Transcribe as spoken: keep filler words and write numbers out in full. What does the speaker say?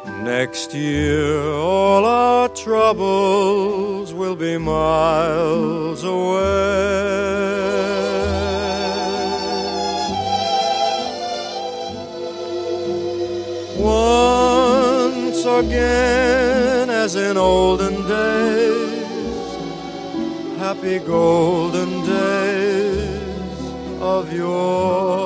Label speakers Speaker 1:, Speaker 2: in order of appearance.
Speaker 1: Next year all our troubles will be miles away. Once again, as in olden days, happy golden days of yore.